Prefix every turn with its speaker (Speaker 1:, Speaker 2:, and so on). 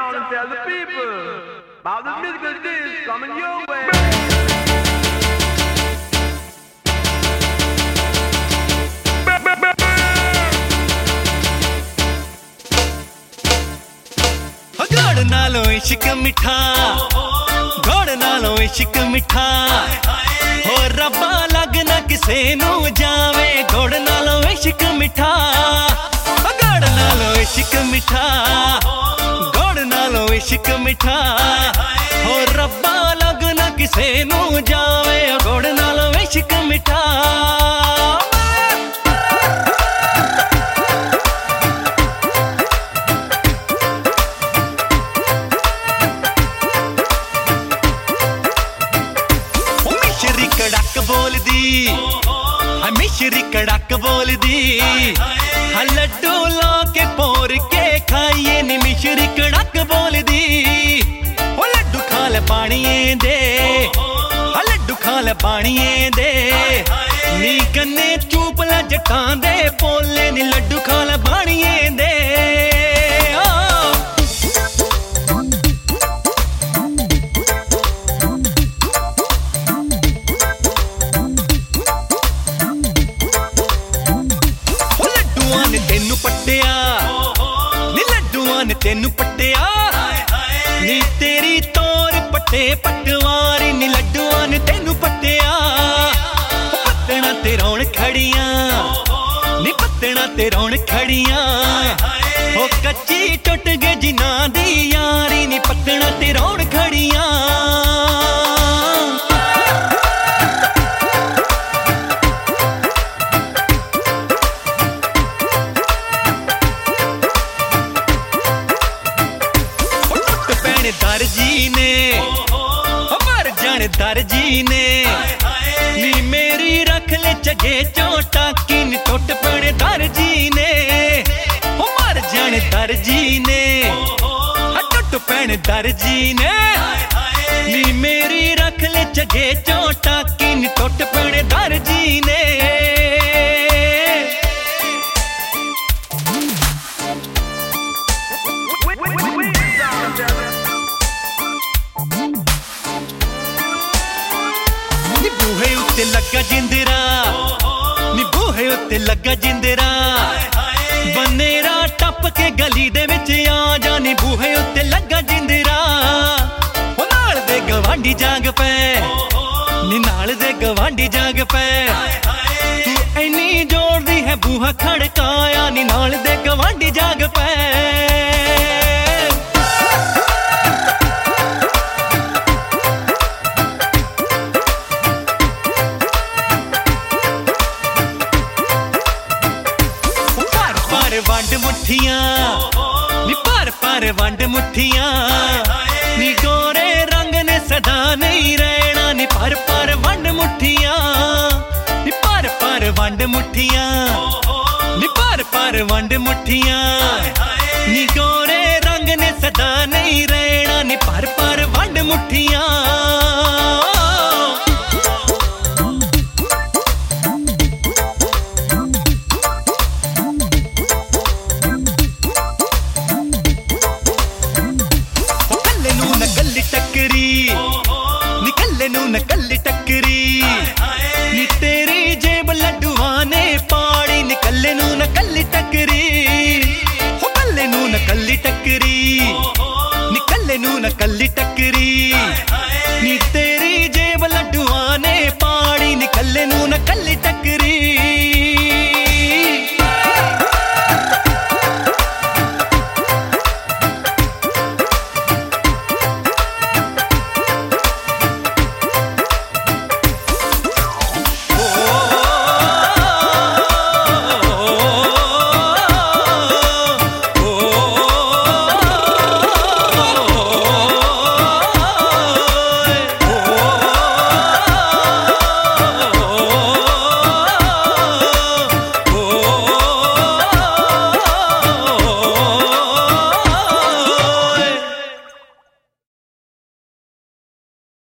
Speaker 1: down and tell the people about the musical disc coming your way.
Speaker 2: घोड़ नालों इश्क मिठा, घोड़ नालों इश्क मिठा, हो रब्बा लगना किसे नू जावे। घोड़ नालों इश्क मिठा, घोड़ नालों इश्क मिठा, घोड़ नालों इश्क मिठा, हो रब्बा लगना किसे नू जावे। घोड़ नालों इश्क मिठा। कड़क बोलदी मिश्री कड़क बोलदी, लड्डू ला के पोर के खाइए नी। मिश्री कड़क बोलदी, लड्डू खा ले पानिए दे, लड्डू खा ले पानिए दे। नी कन्ने चूप ला जटां दे बोले नी, लड्डू खा ले पानिए दे। तेनू पट्टिया नी लड्डूआं ने तेनू पट्टिया, नी तेरी तोर पट्टे पटवारी नी। लड्डूआं ने तेनू पट्टिया, पत्तना ते रौन खड़ियां नी, पत्तना ते रौन खड़ियां, हो कच्ची टुट गई जिन्हां दी यारी नी। पत्तना ते रौन खड़ियां। दर्जी ने मर जाने दर्जी ने, नी मेरी रख ले चगे चोटा की नी। टुट पड़े दर्जी ने, मर जाने दर्जी ने, टुट पड़े दर्जी ने, नी मेरी रख ले चगे चोटा की नी। टुट पड़े दर्जी ने। बूहे उत्ते लगा जिंदरा नी, बूहे उत्ते लगा जिंदरा, बनेरा टप के गली दे विच आ जा नी। बूहे उत्ते लगा जिंदरा, नाल दे गवांढी जाग पे नी, नाल दे गवांढी जाग पे। तू इन्नी जोर दी है बूहा खड़काया नी, नाल दे गवांढी जाग पे। वंड मुठियां नी, पर पर वंड मुठियां, नी गोरे रंग ने सदा नहीं रहना नी। पर पर वंड मुठियां नी, पर पर वंड मुठियां, नी पर पर वंड मुठियां, नी गोरे रंग ने सदा नहीं रहना नी। पर पर वंड मुठियां। नकली टकरी नी, तेरी जेब लड्डूआं ने पाड़ी। निकले नू नकली टकरी, कल्ले नू नकली टकरी, निकले नू नकली टकरी, नी